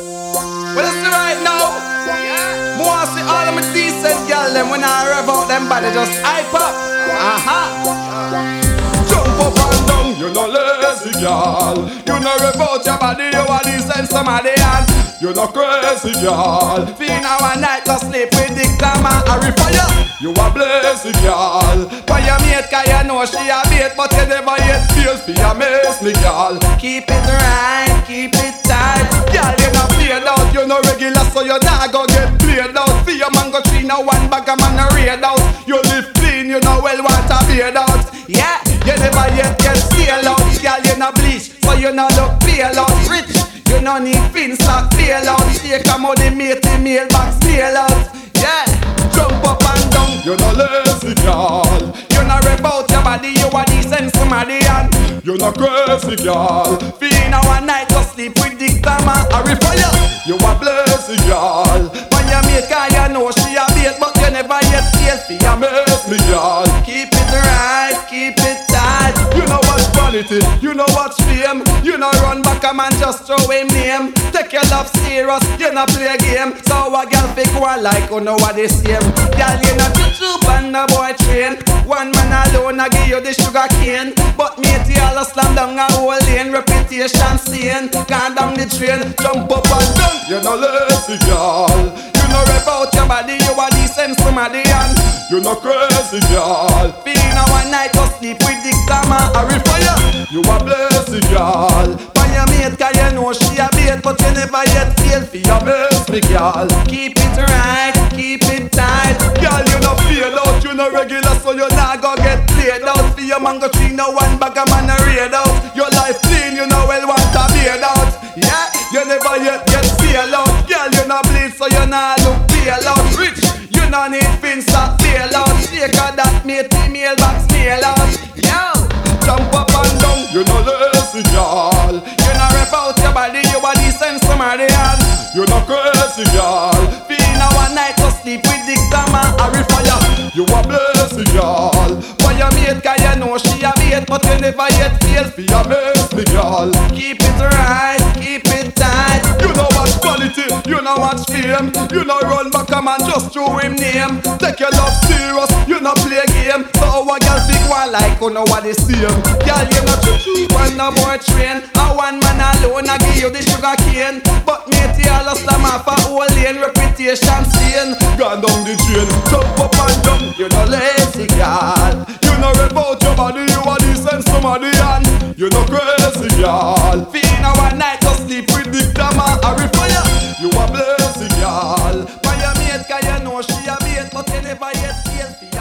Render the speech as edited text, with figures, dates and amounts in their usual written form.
Well, it's right now. Yeah. More see all of my decent girl them when I rev out them body just hype up. Jump up and down, you no lazy girl. You no rev out your body, you a decent somebody and you no crazy girl. Feel now one night to sleep with the glamour and fire. You a blazy girl. For your mate, cause you know she a bait, but you never yet feel for your miss me girl. Keep it right, keep it tight. Girl, you no fade out, you no regular, so you not go get played out. For your mango tree, no one bag a man a raid out. You live clean, you know well want to beard out. Yeah, you never yet get stale out. Girl, you no bleach, so you no look pale out. Rich, you no need fins or bail out. Take a money, mate, the mailbox mail out. Yeah, jump up and down, you no lazy girl. You no rev out your body, you a decent somebody and you no crazy girl. Feel now one night to sleep with the glamour or fire. You a blazy girl. When you make her, you know she a bait, but you never yet feel for your miss me girl. Keep it right, keep it tight. You know what's vanity, you know what's fame. You know run back a man just throw him name. Take your love serious, you no play a game. So a girl pick one like you know what they same. Girl, you know chup and a boy train. One man alone I give you the sugar cane, but mate you all slam down a whole lane. Reputation stain, gone down the train. Jump up and down, you no lazy girl. You no rev out your body, you a decent somebody and you no crazy girl. Feel now one night to sleep with the glamour or fire. You a blazy girl. For your mate cause you know she a bait, but you never yet feel for your miss me girl. Keep it right, keep it tight. Girl, you no feel out, you no regular, so you not go get played out. For your mango tree, no one bag a man a raid out. Your life clean, you know well want to beard out. Yeah, you never yet get feel out. Girl, you no bleed, so you not look pale out. Rich, you no need fins or bail out. Take a that mate, the mailbox mail out. Yo, jump up and down, you no lazy girl. You no rev out your body, you a decent somebody and you no crazy girl. Feel now one night to sleep with the glamour or fire. You a blazy girl. For your mate cause you know she a bait, but you never yet feel for your miss me girl. Keep it right, keep it tight. You know what's quality, you know what's fame. You know run back a man just through him name. Take your love serious, you no play game. So a girl big one like you know what they same. Girl, you no choo and no boy train. A one man alone I give you the sugar cane, but mate you all slam off a whole lane. Reputation stain, gone down the drain. Jump up and down, you no lazy girl. You no rev out your body, you a decent somebody and you no crazy girl. Feel now one night to sleep with the glamour or fire. You a blazy girl. For your mate cause you know she a bait, but you never yet feel